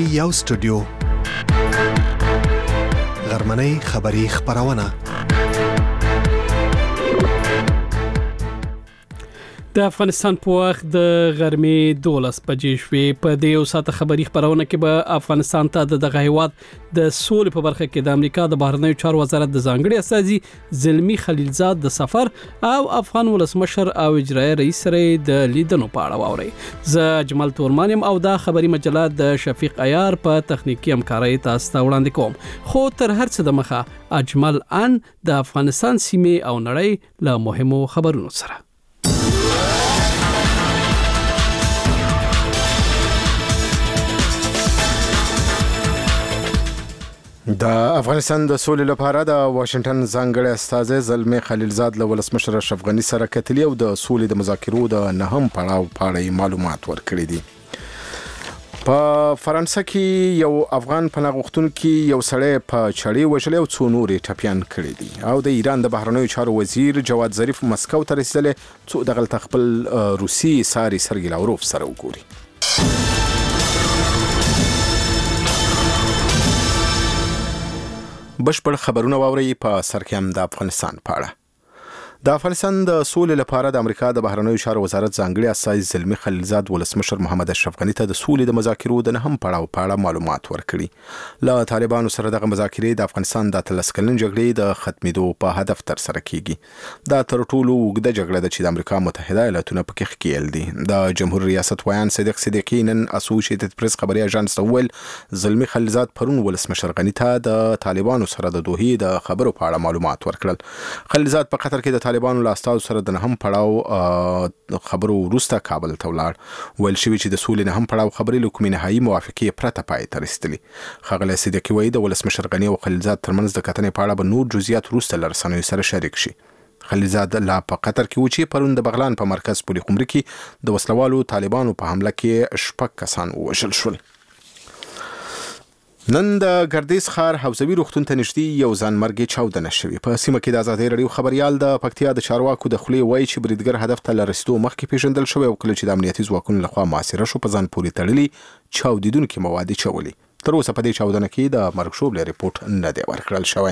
یو سټوډیو غرمنۍ خبری خبرونه د افغانستان په وخت د غرمې 12 بجې شوې. په دې یو ساعت خبری خبرونه کې به افغانستان ته دغه هیواد د سولې په برخه کې د امریکا د بهرنیو چارو وزارت د ځانګړي استازي زلمی خلیلزاد د سفر او افغان ولسمشر او اجرایي رئیس سره د لیدنو په اړه واوري. زه اجمل تورمانیم او دا خبری مجله د شفیق عیار په تخنیکی همکارۍ تاسو ته وړاندې کوم. خو تر هر څه د مخه اجمل ان د افغانستان سیمې او نړۍ له مهمو خبرونو سره. د افغانستان د سولې لپاره د واشنگټن ځانګړي استازي زلمی خلیلزاد له ولسمشر اشرف غني سره کتلي او د سولې د مذاکرو د نهم پړاو په اړه معلومات ورکړي دي. په فرانسه کې یو افغان پناه غوښتونکي یو سړی په چړې وژلی او څو نورې ټپیان کړي دي او د ایران د بهرنیو چارو وزیر جواد ظریف مسکو ته رسیدلی څو دغلته خپل روسي ساري سرګي لاوروف سره وګوري. بشپړ خبرونه واوري په سر کې هم د افغانستان په اړه. د افغانستان د سولې لپاره د امریکا د بهرنیو چارو وزارت ځانګړي استازي زلمی خلیلزاد ولسمشر محمد اشرف غني ته د سولې د مذاکرو د نهم پړاو په اړه معلومات ورکړي. له طالبانو سره دغه مذاکرې د افغانستان د 13 کلن جګړې د ختمېدو په هدف تر سره کیږي. دا تر ټولو اوږده جګړه ده چې د امریکا متحده ایالاتونو پکې ښکېل دي. د جمهور ریاست ویان صدیق صدیقی نن اسوسییټډ پریس خبري اژانس ته وویل زلمی خلیلزاد پرون ولسمشر غني ته د طالبانو سره د دوحې د خبرو په اړه معلومات ورکړل. خلیلزاد په قطر کې د طالبانو له استازو سره د نهم پړاو خبرو وروسته کابل ته ولاړ. ویل شوي چې د سولې نهم پړاو خبرې له کومې نهایي موافقې پرته پای ته رسېدلي. ښاغلی صدیقي وایي د ولسمشر غني او خلیلزاد ترمنځ د کتنې په اړه به نور جزئیات وروسته له رسنیو سره شریک شي. خلیلزاد لا په قطر کې و چې پرون د بغلان په مرکز پولي خمري کې د وسلوالو طالبانو په حمله کې 6 کسان ووژل شول. نن د ګردیز ښار حوزوي روغتون ته نږدې یو ځانمرګي چاودنه شوې. په سیمه کې د ازادۍ راډیو خبريال د پکتیا د چارواکو د خولې وایي چې بریدګر هدف ته له رسیدو مخکې پیژندل شوی او کله چې د امنیتي ځواکونو لخوا محاصره شو په ځان پورې تړلي چاودیدونکي مواد چولي. تر اوسه په دې چاودنه کې د مرګ شوبله ریپورت نه دی ورکړل شوی.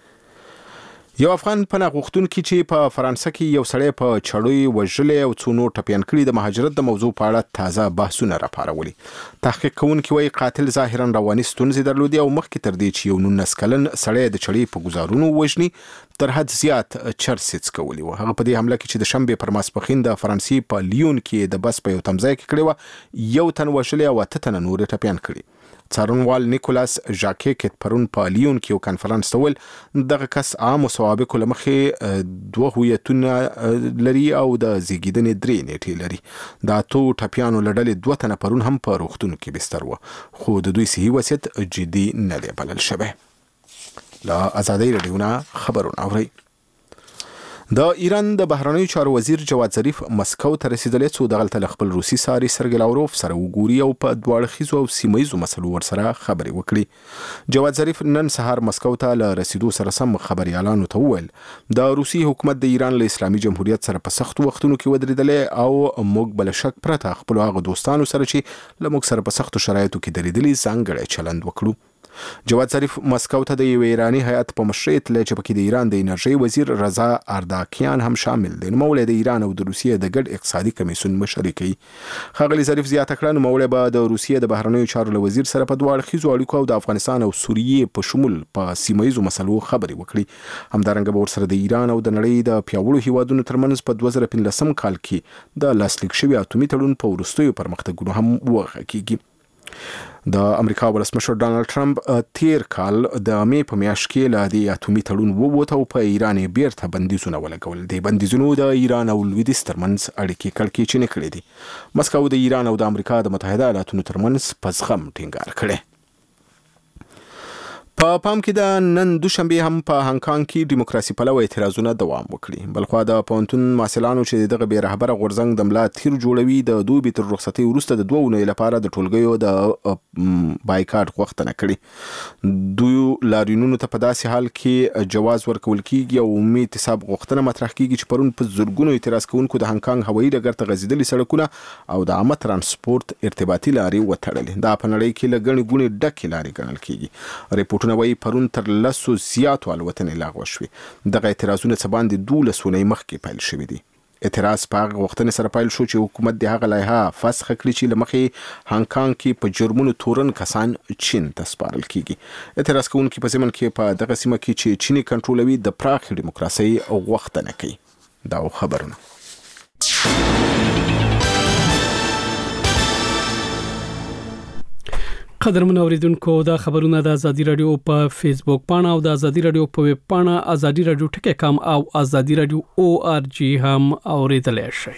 یو افغان پناه غوښتونکي چې په فرانسه کې یو سړی په چړې وژلی او څو نور ټپیان کړي د مهاجرت د موضوع په اړه تازه بحثونه راپارولي. تحقیق کوونکي وایي قاتل ظاهرا رواني ستونزې درلودې او مخکې تر دې چې یو 19 کلن سړی د چړې په ګزارونو وژني تر حد زیات چرس څکولي و. هغه په دې حمله کې چې د شنبې پر ماسپښین د فرانسې په لیون کې د بس په یو تمځای کې کړې و یو تن وژلی او 8 تنه نور ټپیان کړي. څارنوال نیکولاس ژاکې پرون په لیون کې یو کانفرنس ته ویل دغه کس عامو سوابقو له مخې 2 هویتونه لري او د زیږیدنې 3 نیټې لري. د 8 ټپیانو له ډلې 2 تنه پرون هم په روغتون کې بستر و خو د دوی صحي وضعیت جدي نه دی بلل شوی. له ازادۍ راډیو نه خبرونه اورئ. د ایران د بهرنیو چارو وزیر جواد ظریف مسکو ته رسیدلی څو دغلته له خپل روسي ساري سرګي لاوروف سره وګوري او په دوه اړخیزو او سیمه ییزو مسلو ورسره خبرې وکړي. جواد ظریف نن سهار مسکو ته له رسیدو سره سم خبريالانو ته وویل د روسي حکومت د ایران له اسلامي جمهوریت سره په سختو وختونو کې ودرېدلی او موږ بل شک پرته خپل هغه دوستانو سره چې له موږ سره په سختو شرایطو کې درېدلي ځانګړی چلند وکړو. جواد ظریف مسکو ته د یو ایرانی هیئت په مشرۍ تللی چې پکې د ایران د انرژۍ وزیر رضا ارداکیان هم شامل دی. نوموړی د ایران او د روسیې د ګډ اقتصادي کمیسیون مشري کوي. ښاغلي ظریف زیاته کړه نوموړی به د روسیې د بهرنیو چارو له وزیر سره په 2 اړخیزو اړیکو او د افغانستان او سوریې په شمول په سیمه ییزو مسلو خبرې وکړي. همدارنګه به ورسره د ایران او د نړۍ د پیاوړو هیوادونو ترمنځ په 2015 کال کې د لاسلیک شوي اتومي تړون په وروستیو پرمختګونو هم وغږیږي. د امریکا ولسمشر ډانلډ ټرمپ تیر کال د مې په میاشت کې له دې اتومي تړون ووت او په ایران یې بیرته بندیزونه ولګول. د بندیزونو د ایران او لویدیځ ترمنځ اړیکې کړکېچنې کړې دي. مسکو د ایران او د امریکا د متحده ایالاتونو ترمنځ په زغم ټینګار کړی. په پام کې د نن دوشنبه هم په هانګ کانګ کې دیموکراسي پلوه اعتراضونه دوام وکړي. بلخوا د پونتون ماسلانو چې دغه بې رهبره غورځنګ د ملا تیر جوړوي د دوی تر رخصتي وروسته د 2 اونۍ لپاره د ټولګیو د بایکاټ غوښتنه کړې. دوی لاریونونو ته په داسې حال کې جواز ورکول کیږي او عمومي اعتصاب غوښتنه مطرح کیږي چې پرون په زورګونو اعتراض کوونکو د هانګ کانګ هوایي ډګر ته غځېدلي سړکونه او د عامه ترانسپورت ارتباطي لارې وتړلې. دا په نړۍ کې لګڼې ګونې ډکې لارې ګڼل کیږي. ریپورټونه وايي پرون تر 100 زیاتو الوتنې لغوه شوې. دغه اعتراضونه څه باندې 12 اونۍ مخکې پیل شوي دي. اعتراض په هغه وختونه سره پیل شو چې حکومت د هغه لایحه فسخ کړي چې لمخې هانګ کانګ کې په جرمونو تورن کسان چین ته سپارل کیږي. اعتراض کوونکي په ځمن کې په دغه سیمه کې چې چینی کنټرولوي د پراخ دیموکراسي غوښتنه کوي. دا خبرونه قدرمن اوریدونکو دا خبرونه د ازادي رادیو په فیسبوک پاڼه او د ازادي رادیو په ویب پاڼه ازادي رادیو ټکی.com او ازادي رادیو ORG هم اوریدلای شئ.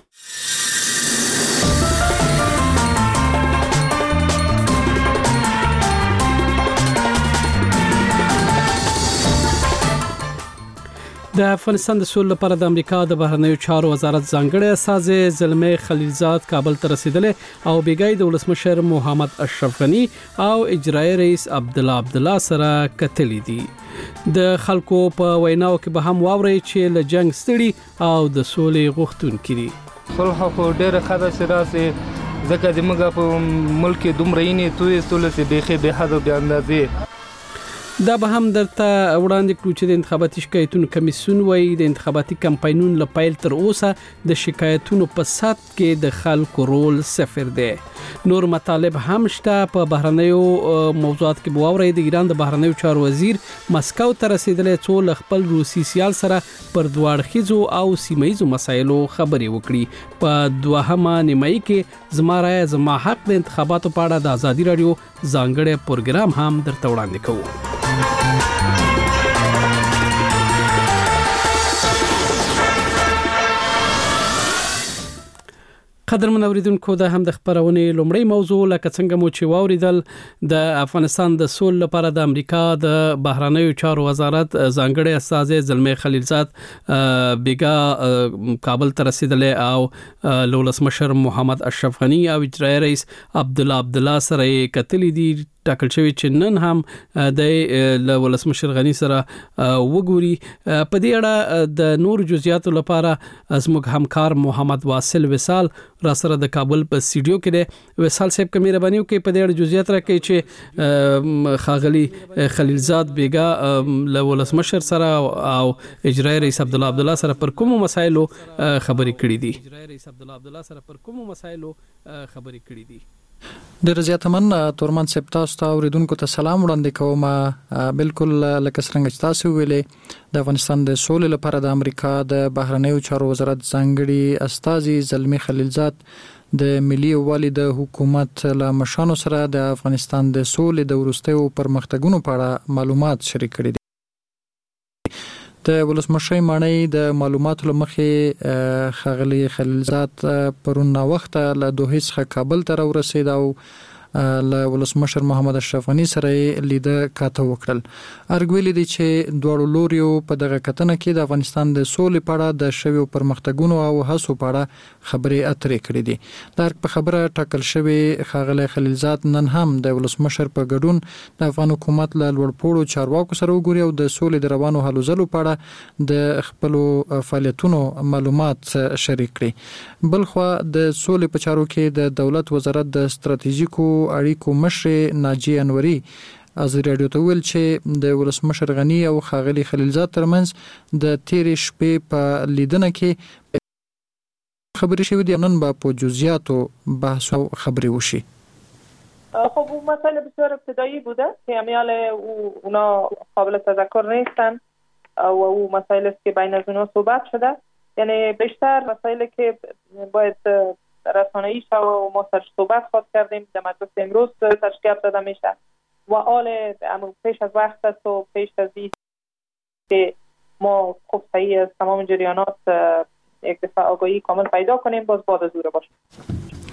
د افغانستان د سولې لپاره د امریکا د بهرنیو چارو وزارت ځانګړی استازی زلمي خلیلزاد کابل ته رسیدلی او بیګای د ولسمشر محمد اشرف غنی او اجرایی رئیس عبدالله سره کتلی دي. د خلکو په ویناو کې به هم واوري چې له جنگ ستړي او د سولې غوښتونکي دي. صلح خو ډېره ښه ده چې داسې ځکه زموږ په ملک دومره یې توې سولې چې بیخي بې حده بې اندازې. دا به هم درته وړاندې کړو چې د انتخاباتي شکایتونو کمیسیون وایي د انتخاباتي کمپاینونو لپاره تر اوسه د شکایتونو په سات کې د خلکو رول صفر دی. نور مطالب هم شته. په بهرنیو موضوعات کې بواوري د ایران د بهرنیو چارو وزیر مسکو ته رسیدلی څو خپل روسي سیال سره پر دواړخیزو او سیمایي مسایلو خبرې وکړي. په دوهمه نیمایي کې زما رای زما حق د انتخاباتو په اړه د ازادي رادیو ځانګړی پروګرام هم درته وړاندې کوو. قدرمن اوریدونکو دا هم د خبرونې لومړی موضوع لکه څنګه مو چې واوریدل د افغانستان د سولې لپاره د امریکا د بهرنیو چارو وزارت ځانګړی استازی زلمي خلیلزاد بیګا کابل ته رسیدلی او ولسمشر محمد اشرف غنی او اجرایی رئیس عبدالله سره کتلی دي. ټاکل شوی چې نن هم د ولسمشر غنی سره وګوري. په دې اړه د نور جزئیاتو لپاره زموږ همکار محمد واصل وصال را سره د کابل په سټډیو کې دی. وصال صاحب کوم مهرباني وکړئ په دې اړه جزئیات راکړئ چې خاغلی خلیلزاد بیګا له ولسمشر سره او اجرایی رئیس عبدالله سره پر کوم مسایلو خبرې کړې دي. ډېر زیات من تورمن صاحب تاسو ته اوریدونکو ته سلام وړاندې کوم. بالکل لکه څنګه چې تاسو ویلې د افغانستان د سولې لپاره د امریکا د بهرنیو چارو وزارت ځانګړي استازي زلمي خلیلزاد د ملي یووالي د حکومت له مشانو سره د افغانستان د سولې د وروستیو پرمختګونو په اړه معلومات شریک کړي دي. د ولسمشر مانی د معلوماتو لمخې خاغلی خلیلزاد پرون وخت له دوه څخه کابل ته ورسید او له ولسمشر محمد اشرف غنی سره لیده کاته وکړل. ارګویل دي چې دوړو لوريو په دغه کتنه کې د افغانستان د سولې په اړه د شویو پرمختګونو او هڅو په اړه خبرې اترې کړې دي. دا په خبره ټاکل شوی خاغلی خلیلزاد نن هم د ولسمشر په ګډون د افغان حکومت له لوړپوړو چارواکو سره وګوري او د سولې د روانو هلو ځلو په اړه د خپل فعالیتونو معلومات شریک کړي. بلخوا د سولې په چارو کې د دولت وزارت د ستراتیژیکو اړیکو مشر ناجی انوري ازادي رادیو ته ویل چې د ولسمشر غنی او خاغلی خلیلزاد ترمنځ د تیرې شپې په لیدنه کې خبرې شوې دي. نن به په جزئیاتو بحث او خبرې وشي. خب اون مسئله بسیار ابتدایی بوده که امیال اونا قابل تذکر نیستن و او مسائل است که بین از اونا صحبت شده. یعنی بیشتر مسائلی که باید رسانه‌ای شد و ما سرش صحبت خواهد کردیم در مجلس امروز تشکیل داده میشه و حال پیش از وقت است و پیش از این که ما خوب صحیح از تمام جریانات یک دفعه آگاهی کامل پیدا کنیم باز بعد از دوره باشه.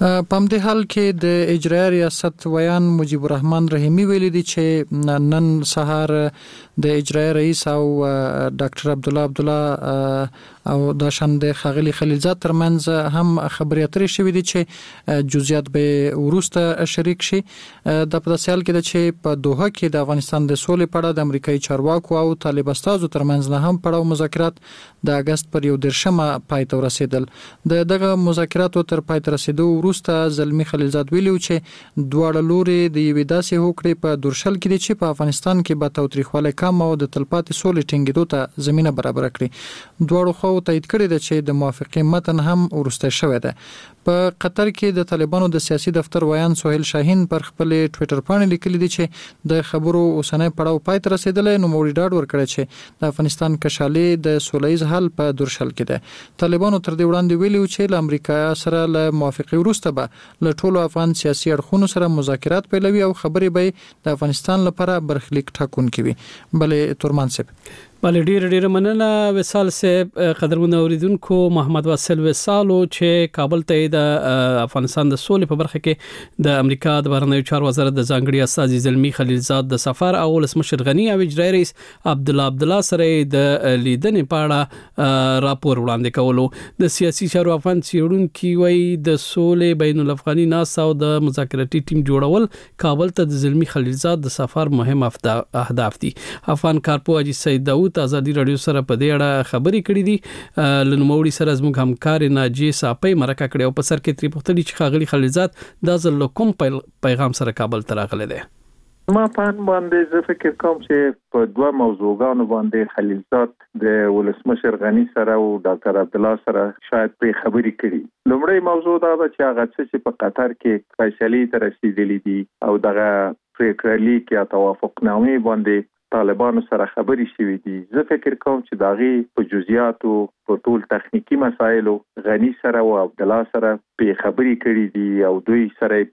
په همدې حال کې د اجرایي ریاست ویان مجیب الرحمن رحیمی ویلي دی چې نن سهار د اجرایي رئیس او ډاکټر عبدالله او د شند خغلی خلیلزاد ترمنځ هم خبرې اترې شوې دي چې جزئیات به ورسته شریک شي. د پداسیال کې چې په دوحه کې د افغانستان د سولې په اړه د امریکایي چارواکو او طالب استازو ترمنځ نه هم پړاو مذاکرات د اگست پر 1 پای ته ورسېدل. دغه مذاکراتو تر پای ته رسیدو وروسته زلمی خلیلزاد ویلي چې دواړه لوري د یوې داسې هوکړې په درشل کې دي چې په افغانستان کې به تاوتریخوالی کم او د تلپاتې سولې ټینګېدو ته زمینه برابر کړي. دواړو خو تایید کړی دی چې د موافقې متن هم ورسته شوی دی. په قطر کې د طالبانو د سیاسي دفتر ویان سهیل شاهین پر خپل ټوئیټر باندې لیکلي دي چې د خبرو اوسنۍ پړاو پای ته رسیدلی، نو موري ډاډ ورکړی چې د افغانستان کشالي د سولهییز حل په درشل کې ده. طالبانو تر دې وړاندې ویلي چې له امریکا سره له موافقې وروسته به له ټولو افغان سیاسي اړخونو سره مذاکرات پیلوي او خبرې به د افغانستان لپاره برخلیک ټاکونکي وي. بلې تورمان صاحب بلې ډېر مننه وصال صاحب. قدرمن اوریدونکو، محمد واصل وصالو چې کابل ته د افغانستان د سولې په برخه کې د امریکا د بهرنیو چارو وزارت د ځانګړي استازي زلمی خلیلزاد د سفر او ولسمشر غنی او اجرایي رئیس عبدالله سره د لیدنې په اړه راپور وړاندې کولو. د سیاسي چارو افغان څېړونکي وایي د سولې بین الافغاني ناسا او د مذاکراتي ټیم جوړول کابل ته د زلمی خلیلزاد د سفر مهم اهداف دي. افغان کارپو حاجي سید داود ازادي رادیو سره په دې اړه خبرې کړې دي. لنوموړي سره زموږ همکار ناجی صاحب مرکه کړې او په سر کې تری پوښتنه چې خاغلی خلیلزاد د ځل کوم پیغام سره کابل ته راغلی دی. ما په باندې زه فکر کوم چې په دوه موضوعګانو باندې خلیلزاد د ولسمشر غنی سره او ډاکټر عبدالله سره شاید په خبرې کړي. لومړی موضوع دا ده چې هغه چې په قطر کې فیصلې ته رسیدلې دي او دغه پریکړه لیک یا توافقنامې باندې طالبانو سره خبرې شوې دي. زه فکر کوم چې داغي په جزئیاتو په ټول تخنیکی مسایلو غنی سره او عبدالله سره په خبرې کړې دي او دوی سره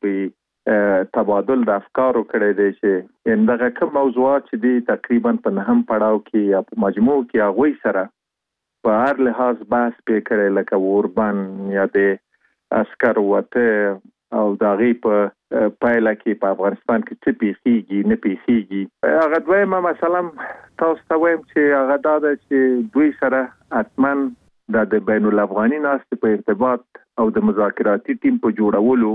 په تبادل د افکارو کړی دی چې دغه کوم موضوعات چې دي تقریبا په نهم پړاو کې یا په مجموع کې هغه سره په هر لحاظ بحث په کړی لکه اوربان یا د عسكر وته او داغي په پایله کې په افغانستان کې څه پیښیږي نه پیښیږي. هغه دویمه مثلا تاسو ته وایم چې هغه دا ده چې دوی سره حتماً د بین الافغاني ناستې په ارتباط او د مذاکراتي ټیم په جوړولو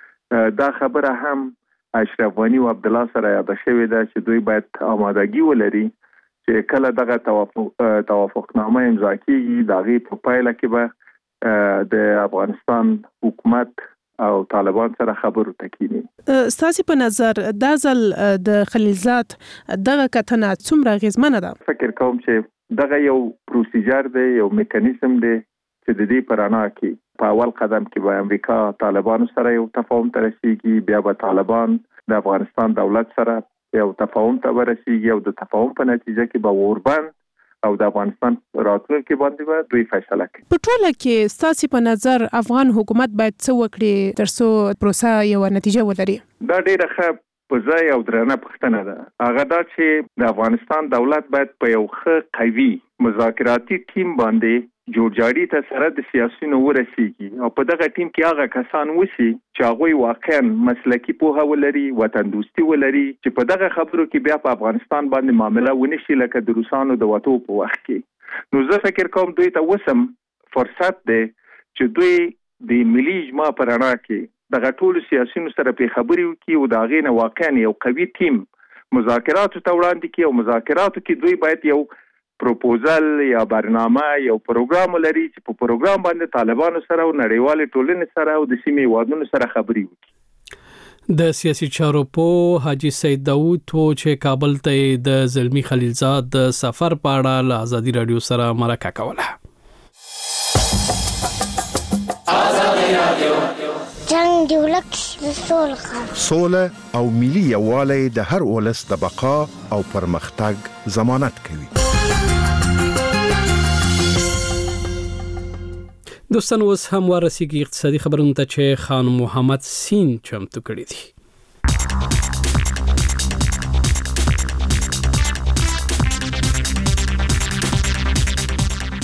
دا خبره هم اشرف غنی او عبدالله سره یاد شوې ده چې دوی باید آمادګي ولري چې کله دغه توافقنامه امضا کیږي داغي په پایله کې به د افغانستان حکومت او طالبان سره خبرو تکینی. ستاسو په نظر دا ځل د خلیلزاد دغه کتنه څومره غیزمنه ده؟ فکر کوم چې دغه یو پروسیجر دی، یو میکانیزم دی چې د دې پرانا کې په اول قدم کې به امریکا طالبانو سره یو تفاهم ته رسیږي، بیا به طالبان د افغانستان دولت سره یو تفاهم ته ورسیږي او د تفاهم په نتیجه کې به اوربند او د افغانستان راتلونکي باندې به دوی فیصله کوي. په ټوله کې ستاسو په نظر افغان حکومت باید څه وکړي ترڅو پروسه یو نتیجه ولري؟ دا ډیره ښه په ځای او درنه پوښتنه ده. هغه دا چې د افغانستان دولت باید په یو ښه قوي مذاکراتي ټیم باندې جوړجاړي ته سره د سیاسيونو ورسیږي او په دغه ټیم کې هغه کسان وسی چې هغه واقعا مسلکی پوهه ولري، وطن دوستي ولري چې په دغه خبرو کې بیا په افغانستان باندې معاملې ونشي لکه د روسانو د وټو په وخت کې. نو زه فکر کوم دوی ته وسم فرصت دی چې دوی د ملي اجماع پرانا کې دغه ټول سیاسيونو سره په خبرې وکړي او دا غینه واقعا یو قوي ټیم مذاکراتو ته وړاندې کړي او مذاکراتو کې دوی باید یو پروپوزل یا برنامه یو پروګرام لري چې په پروګرام باندې طالبانو سره او نړیوال ټولنې سره او د سیمې وادونو سره خبرې وکړي. د سیاسي چارو په حاجي سید داود چې کابل ته د زلمی خلیلزاد د سفر په اړه له ازادي رادیو سره مرکه کوله. ازادي رادیو جنگ دی ولک سوله او ملي یووالی د هر ولس د بقا او پرمختګ ضمانت کوي. دوستان اوس هم ورسیږي اقتصادي خبرونه ته چې خان محمد سین چمتو کړی دی.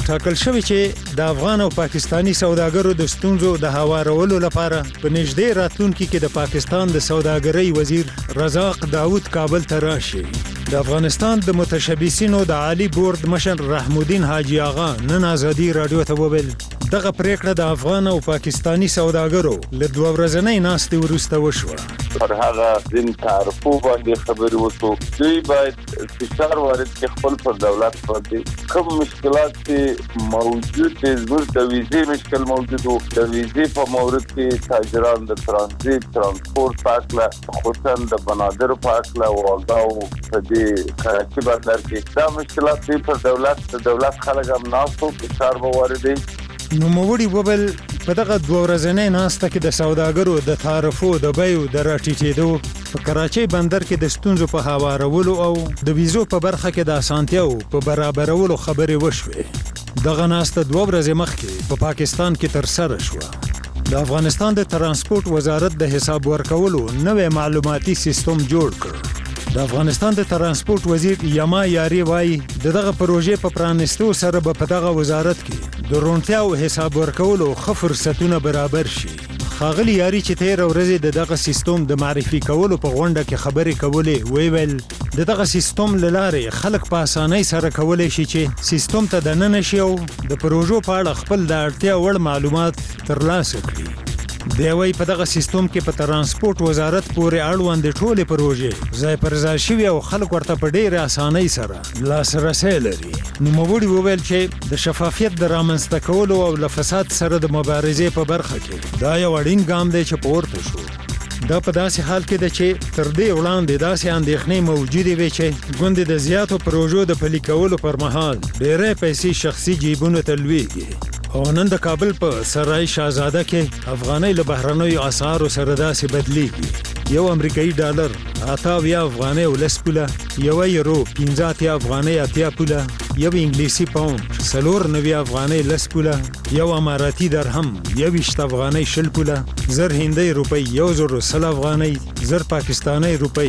ټاکل شوی چې د افغان او پاکستانی سوداګرو د ستونزو د هوارولو لپاره په نږدې راتلونکي کې د پاکستان د سوداګرۍ وزیر رزاق داوود کابل ته راشي. د افغانستان د متشبثینو د عالی بورډ مشر رحمالدین حاجی آغا نن ازادي رادیو ته وویل دغه پریکړه د افغان او پاکستانی سوداګرو له 2 ورځې ناستې وروسته وشوه. پر هغه دین تعرفو باندې خبرې وشو. دوی باید فشار وارد کړي خپل پر دولت باندې. کوم مشکلات چې موجود دي زموږ د ویزې مشکل موجود وو. د ویزې په مورد کې تاجران د ترانزیت ترانسپورت پاکله خصوصا د بنادر پاکله واګاو په دې کراچي بندر کې دا مشکلات دي پر دولت خلک هم ناستو فشار به واردوي. نوموړي وویل په دغه 2 ورځې ناسته کې د سوداګرو د تعرفو د بیو د راټیټېدو په کراچي بندر کې د ستونزو په هوارولو او د ویزو په برخه کې د اسانتیاو په برابرولو خبرې وشوې. دغه ناسته 2 ورځې مخکې په پاکستان کې ترسره شوه. د افغانستان د ترانسپورت وزارت د حساب ورکولو نوې معلوماتي سیستم جوړ کړ. د افغانستان د ترانسپورت وزیر یما یاری وایي دغه پروژې په پرانستو سره په دغه وزارت کې د روڼتیا او حساب ورکولو ښه فرصتونه برابر شي. ښاغلي یاری چې 13 ورځې دغه سیستم د معرفي کولو په غونډه کې خبرې کولې ویل دغه سیستم لاره خلک په اسانۍ سره کولای شي چې سیستم ته دننه شي او د پروژو په اړه خپل د اړتیا وړ معلومات ترلاسه کړي. دی وايي په دغه سیستم کې په ترانسپورت وزارت پورې اړوند ټولې پروژې ځای پر ځای شوي او خلک ورته په ډېرې اسانۍ سره لاسرسی لري. نوموړي وویل چې د شفافیت د رامنځته کولو او له فساد سره د مبارزې په برخه کې دا یو اړین ګام دی چې پورته شو. دا په داسې حال کې ده چې تر دې وړاندې داسې اندېښنې موجودې وې چې ګوندې د زیاتو پروژو د پلي کولو پر مهال ډېرې پیسې شخصي جیبونو ته لویږي. او نن د کابل په سرای شاهزاده کې افغانۍ له بهرنیو اسعارو سره داسې بدلیږي. یو امریکایي ډالر 88 افغانۍ او 10 پوله، یو یورو 15 افغانۍ 80 پوله، یو انګلیسي پاوند 94 افغانۍ 10 پوله، یو اماراتي درهم 21 افغانۍ 10 پوله، زر هندۍ روپۍ 1010 افغانۍ، زر پاکستاني روپۍ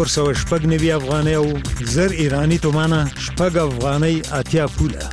490 افغانۍ او زر ایرانی تومانه 6 افغانۍ 80 پوله.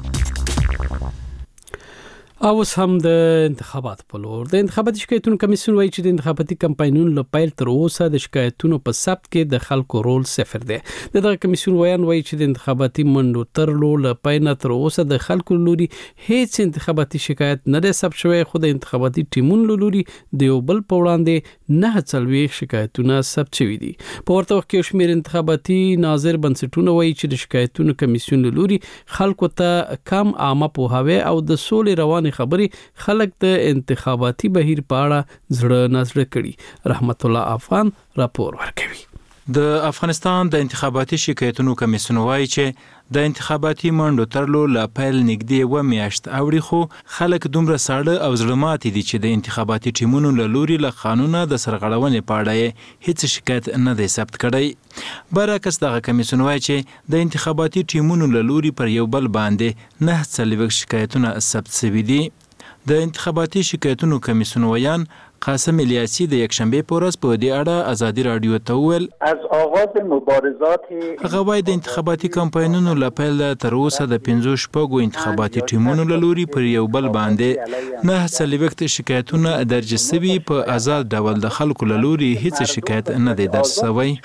او هم د انتخابات په لور د انتخاباتي شکایتونو کمیسیون وایي چې د انتخاباتي کمپاینونو له پیل تر اوسه د شکایتونو په ثبت کې د خلکو رول صفر دی. دغه کمیسیون وایي چې د انتخاباتي منډو ترلو له پیل تر اوسه د خلکو لوري هیڅ انتخاباتي شکایت نه دی ثبت شوی، خو د انتخاباتي ټیمونو لوري د یو بل په وړاندې 49 شکایتونه ثبت شوي دي. په ورته وخت کې شمیر انتخاباتي ناظر بنسټونه وایي چې د شکایتونو کمیسیون لوري خلکو ته کم عامه پوهاوی او د سولې روان خبرې خلک د انتخاباتي بهیر په اړه زړه نازړه کړي. رحمت الله افغان راپور ورکوي. د افغانستان د انتخاباتي شکایتونو کمیسیون وایي چې د انتخاباتي منډو ترلو له پیل نږدې 1 میاشت اوړي، خو خلک دومره ساړه او زړه ماتي دي چې د انتخاباتي ټیمونو له لوري له قانونه د سرغړونې په اړه هیڅ شکایت نه دی ثبت کړی. برعکس دغه کمیسیون وایي چې د انتخاباتي ټیمونو له لوري پر یو بل باندې 49 شکایتونه ثبت شوي دي. د انتخاباتي شکایتونو کمیسیون ویان قاسم الیاسی د یکشنبه په ورځ په دې اړه ازادي رادیو ته وویل از آغاز مبارزات هغه وايي د انتخاباتي کمپاینونو له پیل تر اوسه د 15 شپږو انتخاباتي ټیمونو له لوري پر یو بل باندې 49 شکایتونه درج شوي، په آزاد ډول د خلکو له لوري هیڅ شکایت نه دی درج شوی.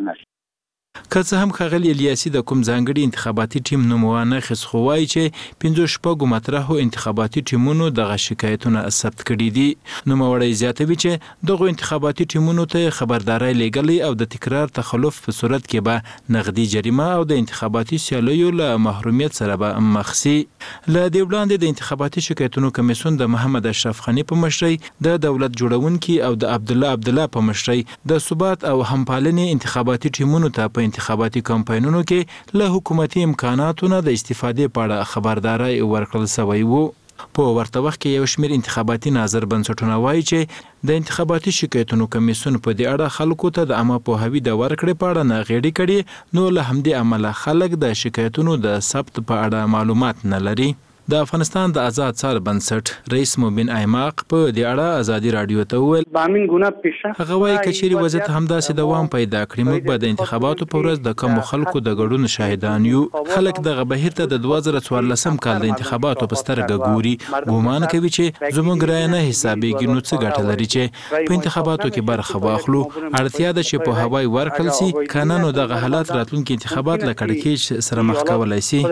که څه هم ښاغلي الیاسی د کوم ځانګړي انتخاباتي ټیم نوم ونه خص خو وایي چې 15 شپږو مطرحو انتخاباتي ټیمونو دغه شکایتونه ثبت کړي دي. نوموړی زیاتوي چې دغه انتخاباتي ټیمونو ته خبرداري لېږلې او د تکرار تخلف په صورت کې به نقدي جریمه او د انتخاباتي سیالیو له محرومیت سره به مخ شي. له دې وړاندې د انتخاباتي شکایتونو کمیسیون د محمد اشرف غني په مشرۍ د دولت جوړونکي او د عبدالله په مشرۍ د ثبات او همپالنې انتخاباتي ټیمونو ته په انتخاباتي کمپاینونو کې له حکومتي امکاناتو نه د استفادې په اړه خبرداري ورکړل شوی وو. په ورته وخت کې یو شمېر انتخاباتي ناظر بنسټونه وایي چې د انتخاباتي شکایتونو کمیسیون په دې اړه خلکو ته د عامه پوهاوي د ورکړې په اړه ناغېړي کړي، نو له همدې امله خلک د شکایتونو د ثبت په اړه معلومات نه لري. د افغانستان د آزاد څار بنسټ رئیس مومن ایماق په دې اړه ازادي رادیو ته وویل هغه وایي کچېرې وضعیت همداسې دوام پیدا کړي موږ به د انتخاباتو په ورځ د کمو خلکو د ګډون شاهدان یو. خلک دغه بهیر ته د 2014 کال د انتخاباتو په سترګه ګوري، ګومان کوي چې زموږ رایه نه حسابېږي، نو څه ګټه لري چې په انتخاباتو کې برخه واخلو. اړتیا ده چې په هوای ورکړل شي، کنه نو دغه حالات راتلونکي انتخابات له کړکېچ سره مخ کولای شي.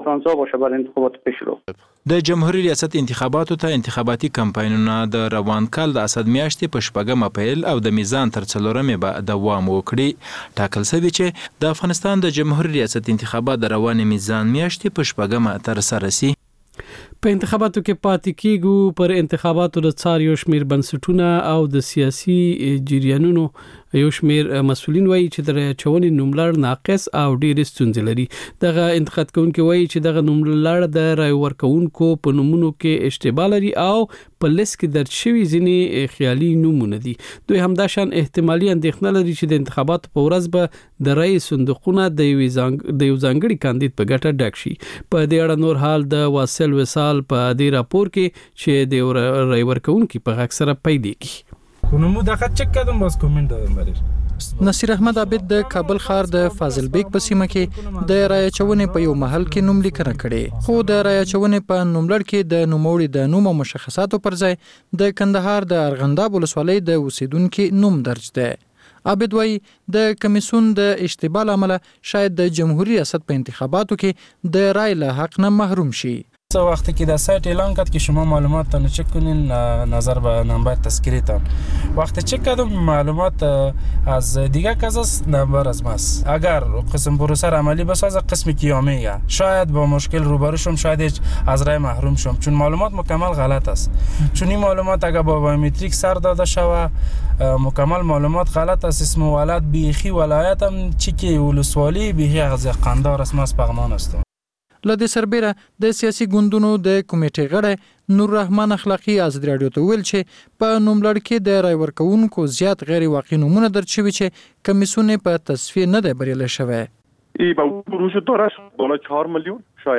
د جمهوریت ریاست انتخاباتو ته انتخاباتي کمپاینونه د روان کال د اسد میاشتې په 4 اپریل او د میزان تر 4 به دوام وکړي. ټاکل شوی چې د افغانستان د جمهوریت ریاست انتخابات د روان میزان میاشتې په 4 تر سره شي. په انتخاباتو کې پاتې کیږو. پر انتخاباتو د څار یو شمیر بنسټونه او د سیاسي جریانونو یو شمیر مسؤلین وایي چې د رایه چونې نوملړ ناقص او ډېر ستونزې لري. دغه انتخاب کوونکي وایي چې دغه نوملړ د رایه ورکوونکو په نومونو کې اشتباه لري او په لیست کې درج شوي ځینې خیالي نومونه دي. دوی همداشان احتمالي اندېښنه لري چې د انتخاباتو په ورځ به د رایې صندوقونه د یو ځانګړي کاندید په ګټه ډک شي. په دې اړه نور حال د واصل وصال په دې راپور کې چې د رایه ورکوونکي په غږ سره پیلېږي. کنمو دغه چک کدم باز کومنټ دادم برش نصیر احمد عابد د کابل ښار د فاضل بیگ په سیمه کې د رایه چونې په یو محل کې نوم لیکنه کړي، خو د رایه چونې په نوملړ کې د نوموړي د نوم او مشخصاتو پر ځای د کندهار د ارغنداب ولسوالۍ د اوسیدونکو نوم درج دی. عابد وایي د کمیسیون د اشتباه لامل شاید د جمهوریت ریاست په انتخاباتو کې د رای له حق نه محروم شي. وقتی که در سایت اعلان کرد که شما معلوماتتان چک کنین نظر به نمبر تذکریتان، وقتی چک کردم معلومات از دیگه کس نمبر از ماست. اگر قسم پروسه عملی بسازه قسم کیامیه شاید با مشکل روبرو شم، شاید از رای محروم شم، چون معلومات مکمل غلط است. چون این معلومات اگر با بایومتریک سر داده شوه مکمل معلومات غلط است. اسم ولد بیخی ولایت هم چی که ولسوالی بیخی از قندار است، ماست پغمان است. لدې سربېره د سیاسي ګوندونو د کمیټې غړی نور رحمان اخلاقی ازادي رادیو ته ویل چې په نوملړ کې د رای ورکوونکو زیات غیر واقعي نومونه درج شوي چې کمیسیون په تصفیه نه دی بریالی شوی. ای با روش دارش بالا 4 میلیون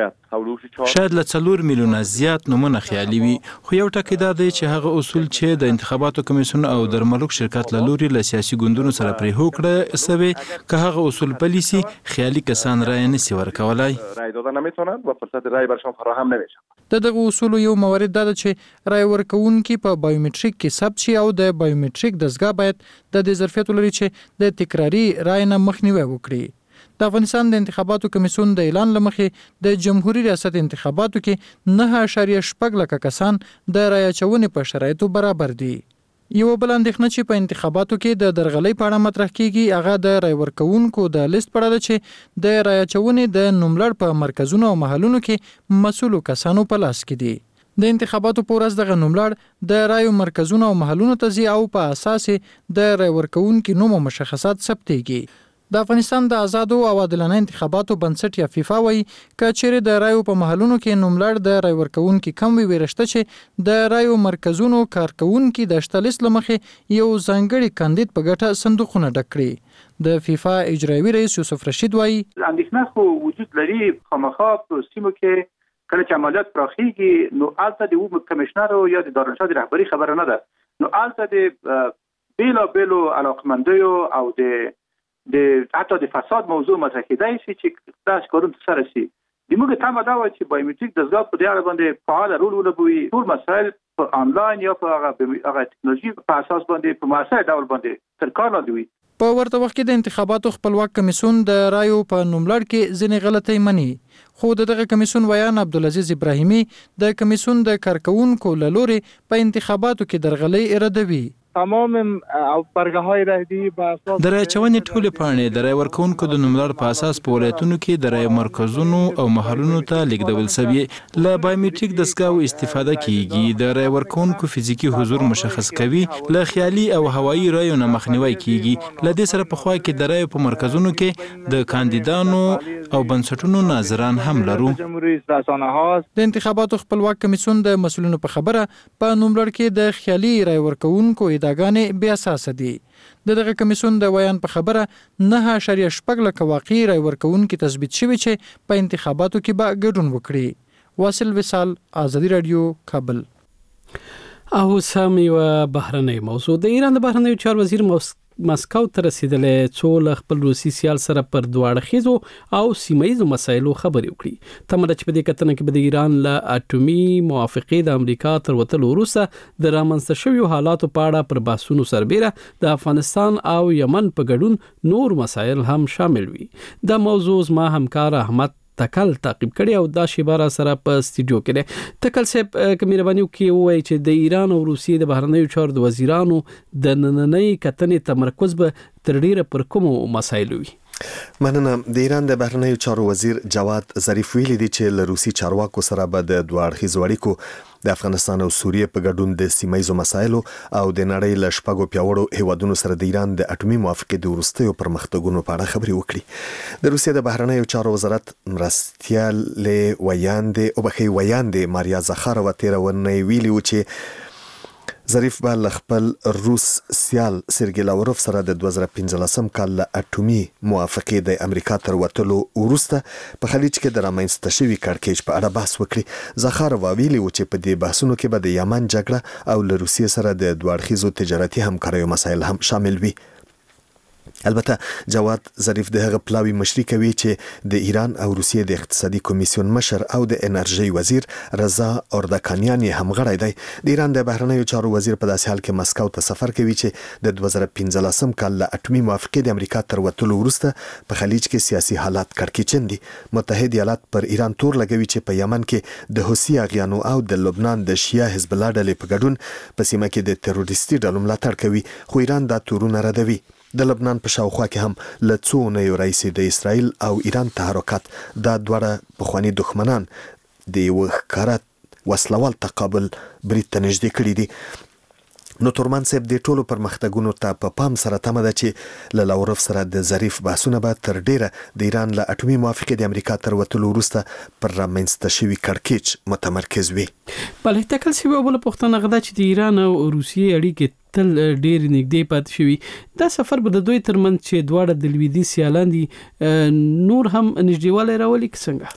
شاید له 4 میلیونه زیات نمونه خیالي وي، خو یو ټکی دا دی چې هغه اصول چې د انتخاباتو کمیسیون او درملوک شرکت له لوري له سیاسي ګوندونو سره پرې هوکړه سوي که هغه اصول پالیسي خیالي کسان رای نشي ورکولای. رای دادن نمیتونن و فرصت رای برشان فراهم نمیشه. دغه اصول یو مورد دا چې رای ورکوونکي په بایومتریک کې ثبت شي او د بایومتریک دستګاه باید د دې ظرفیت لري چې د تکراری رای نه مخنیوي وکړي. د افغانستان د انتخاباتو کمیسیون د اعلان لمخې د جمهوریت ریاست انتخاباتو کې 9.8 لک کسان د رایه چونې په شرایطو برابر دي. یو بل اندېښنه چې په انتخاباتو کې د درغلۍ په اړه مطرح کیږي هغه د رای ورکوونکو د لیست په اړه چې د رایه چونې د نوملړ په مرکزونو او محلونو کې مسؤلو کسانو په لاس کې دي. د انتخاباتو په ورځ دغه نوملړ د رایو مرکزونو او محلونو ته ځي او په اساس د رای ورکوونکو نوم او مشخصات ثبتېږي. د افغانستان د آزادو او عادلانه انتخاباتو بنسټ یا فیفا وایي که چیرې د رایو په محلونو کې نوملړ د رای ورکوونکو کم وي ورشته چې د رایو مرکزونو کارکوونکو د شتلیست لمخې یو ځانګړي کاندید په ګټه صندوقونه ډک کړي. د فیفا اجرایي رئیس یوسف رشید وایي اندېښنه خو وجود لري خامخا په سیمو کې کله چې عملیات پراخیږي نو البته د کمشنر یا د دارالشاه رهبری خبره نه ده، نو البته د بیلو علاقمندیو او د حتی د فساد موضوع مطرح کېدای شي چې تاسو کارون سره شي. د موږ تمه دا و چې بایومتریک دستګاه په دې اړه باندې فعال رول ولوبوي، ټول مسایل په انلاین یا په هغه ټکنالوژي په اساس باندې په مؤثر ډول باندې تر کار لاندې وي. په ورته وخت کې د انتخاباتو خپلواک کمیسیون د رایو په نوملړ کې ځینې غلطۍ مني، خو دغه کمیسیون ویان عبدالعزیز ابراهیمي د کمیسیون د کارکوونکو له لوري په انتخاباتو کې درغلۍ ردوي. تمام او برگه‌های رهبری په اساس د رای چونې ټولې پاڼې د رای ورکوونکو د نوملړ په اساس په ولایتونو کې د رای مرکزونو او محلونو ته لیږدول شوي. له بایومتریک دستګاو استفاده کیږي، د رای ورکوونکو فزیکی حضور مشخص کوي، له خیالي او هوایي رایو نه مخنیوي کیږي. له دې سره په خوا کې د رای په مرکزونو کې د کاندیدانو او بنسټونو ناظران هم لرو. د انتخاباتو خپلواک کمیسیون د مسؤلینو په خبره په نوملړ کې د خیالي رای ورکوونکو ادعاګانې بې اساسه دي. دغه کمیسیون د ویان په خبره 9.8 لک واقعي رای ورکوونکو تثبیت شوي چې په انتخاباتو کې به ګډون وکړي. واصل وصال، آزادی رادیو، کابل. او سم یو بهرنۍ موضوع. د ایران د بهرنیو چارو وزیر مسکو ته رسیدلې څو خپل روسي سیال سره پر دواړه خيزو او سیمایي مسایلو خبرې وکړي. تمره چې په دې کتنه کې د ایران له اټومي موافقې د امریکا تر وتلو وروسته د رامنځته شویو حالاتو په اړه پر بحثونو سربېره د افغانستان او یمن په ګډون نور مسایل هم شامل وي. دا موضوع زما همکار احمد تکل تعقیب کړي او دا شیباره سره په استودیو کې ده. تکل صاحب کمیربانیو کې وایي چې د ایران او روسیې د بهرنیو چارو د وزیرانو د نننۍ کتنې تمرکز به تر ډیره پر کومو مسایلو وي. مننه. د ایران د بهرنیو چارو وزیر جواد ظریف ویلي دی چې له روسي چارواکو سره به د دوه اړخیزو اړیکو د افغانستان او سوریې په ګډون د سیمایي مسایلو او د نړۍ له شپږو پیاوړو هیوادونو سره د ایران د اټومي موافقې د وروستیو پرمختګونو په اړه خبرې وکړي. د روسیې د بهرنیو چارو وزارت مرستیال ویاندې ماریا زخارova تیر ونې ویلي و چې ظریف به له خپل روس سیال سرګی لاوروف سره د 2015 کال له اټومي موافقې د امریکا تر وتلو وروسته په خلیج کې د رامنځته شوي کړکېچ په اړه بحث وکړي. زخارova ویلي و چې په دې بحثونو کې به د یمن جګړه او له روسیې سره د دوه اړخیزو تجارتي همکاریو مسایل هم شامل وي. البته جواد ظریف د هغه پلاوی مشري کوي چې د ایران او روسیې د اقتصادي کمیسیون مشر او د انرژي وزیر رضا اردکانیان هم غړی دی. د ایران د بهرنیو چارو وزیر په داسې حال کې مسکو ته سفر کوي چې د 2015 کال له اټومي موافقې د امریکا تر وتلو وروسته په خلیج کې سیاسي حالات کړکېچن دي. متحده ایالات پر ایران تور لګوي چې په یمن کې د حوثي اغیانو او د لبنان د شیعه حزب الله ډلې په ګډون په سیمه کې د تروریستي ډلو ملاتړ کوي، خو ایران دا تورونه ردوي. د لبنان په شاوخوا کې هم له څو اونیو راهیسې د اسرائیل او ایران تحرکات دا دواړه پخواني دښمنان د یو ښکاره وسلوال تقابل برید ته نږدې کړي دي. نو تورمان صاحب د ټولو پرمختګونو ته په پام سره تمه ده چې له لاوروف سره د ظریف بحثونه به تر ډیره د ایران له اټومي موافقې د امریکا تر وتلو وروسته پر رامنځته شوي کړکېچ متمرکز وي. بله تکل سی بل پښتنه غدا چې د ایران او روسیې اړیکې تل ډیر نږدې پاتې شوي. دا سفر به د دوی ترمنځ چې دواړه د لویدي سیالان دي نور هم نږدېوالی راولي که څنګه؟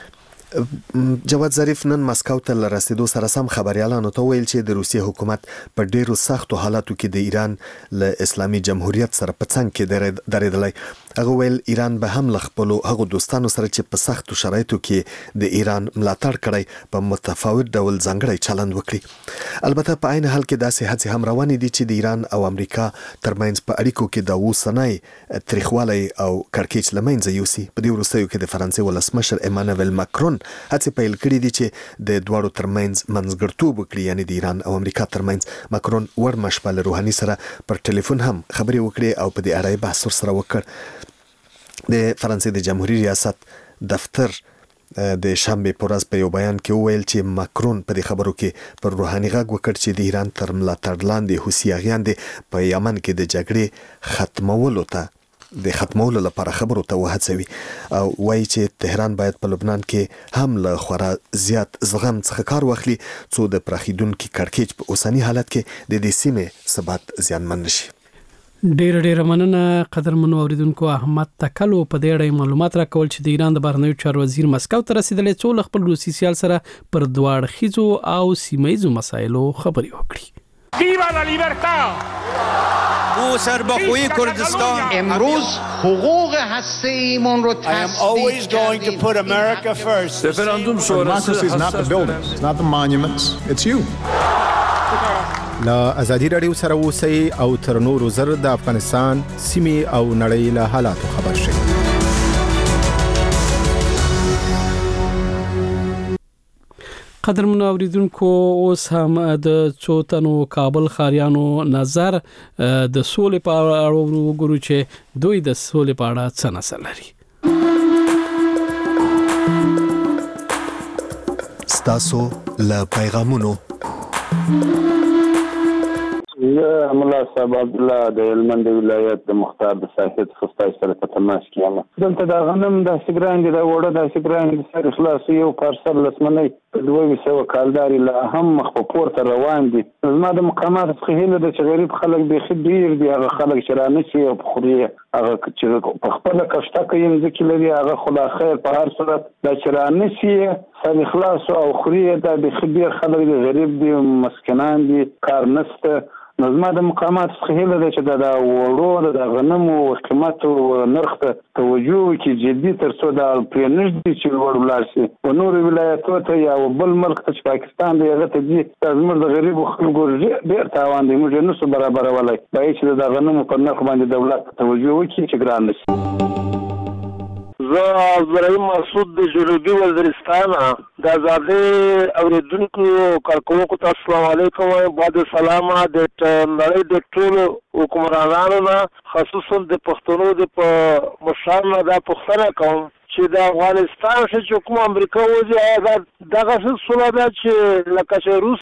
جواد ظریف نن مسکو ته رسیدو سره سم خبريالانو ته ویل چې د روسیې حکومت په ډیرو سختو حالاتو کې د ایران له اسلامي جمهوریت سره په څنګ کې درېدلی. هغه ویل ایران به هم له خپلو هغو دوستانو سره چې په سختو شرایطو کې د ایران ملاتړ کړی په متفاوت ډول ځانګړی چلند وکړي. البته په عین حال کې داسې هڅې هم روانې دي چې د ایران او امریکا ترمنځ په اړیکو کې د اوسنۍ تریخوالی او کړکېچ له منځه یوسي. په دې وروستیو کې د فرانسې ولسمشر ایمانوئل ماکرون هڅې پیل کړې دي چې د دواړو ترمنځ منځګړیتوب وکړي، یعنی د ایران او امریکا ترمنځ. ماکرون ورمه شپه له روحاني سره پر ټلیفون هم خبرې وکړې او په دې اړه بحث ورسره وکړ. د فرانسې د جمهوریت ریاست دفتر د شنبه په ورځ په یو بیان کې وویل چې ماکرون په دې خبرو کې پر روحاني غږ وکړ چې د ایران تر ملاتړ لاندې حوثي اغیان په یمن کې د جګړې ختمولو لپاره خبرو ته وهڅوي او وایي چې تهران باید په لبنان کې هم له خورا زیات زغم څخه کار واخلي څو د پراخیدونکو کړکېچ په اوسنی حالت کې د دې سیمې ثبات زیانمن نشي. ډیر مننه قدرمنو اوریدونکو. احمد تکلو په دې اړه معلومات راکول چې د ایران د بهرنیو چارو وزیر مسکو ته رسیدلې څو خپل روسي سیال سره پر دوه اړخیزو او سیمایي مسایلو خبرې وکړي. ویوا لا لیبرتا او سربخوی کردستان امروز حقوق هسته‌ایمون رو always going to put America first. Referendum sonrası is not the buildings, it's not the monuments, it's you. لا ازادي رادیو سره اوسئ او تر نورو زر د افغانستان سیمې او نړۍ له حالاتو خبر شئ. قدرمنو اوریدونکو اوس هم د څو تنو کابل خاریانو نظر د سولې په اړه وګورو چې دوی د سولې په اړه څه نظر لري. ستاسو له پیغامونو زه مولا صاحب عبد الله د هلمند ولایت د مختار د ساحل خصوصي سره په تماس کې یم. دلته د غنم د سګران دي د وړه د سګران دي سره خلاص یو پارسل لسمنۍ په 200 کالداري لا هم مخ په پورته روان دي. زما د مقامات څخه هیله ده چې غریب خلک به خډیر دي، هغه خلک چې رانه شي او خوري هغه چې په خپل کښته کوي ځکه لري هغه خدا خیر په هر صورت د چرانه شي سم خلاص او خوري د خډیر خلک دي، غریب دي، مسکینان دي، کار نشته. نو زما د مقامات څخه هیله ده چې د وړو د غنمو قیمت او نرخ ته توجه وکړي جدي تر څو د پرېنږدې چې لوړ ولاړ شي او نورو ولایتونو ته یا بل ملک ته چې پاکستان دی هغه ته ځي. دا زموږ د غریبو خلکو ډېر تاوان دی، موږ یې نشو برابرولی. باید چې د غنمو په نرخ باندې دولت توجه وکړي چې ګران نه شي. زه ابراهیم مسعود د جنوبي وزیرستان د آزادۍ اوریدونکو کارکوونکو ته السلام علیکم وایم. بعد سلامه د نړۍ د ټولو حکمرانانو نه خصوصا د پښتنو د مشرانو نه دا پوښتنه کوم چې د افغانستان چې کوم امریکا وځي دغه څه سوله ده چې لکه چې روس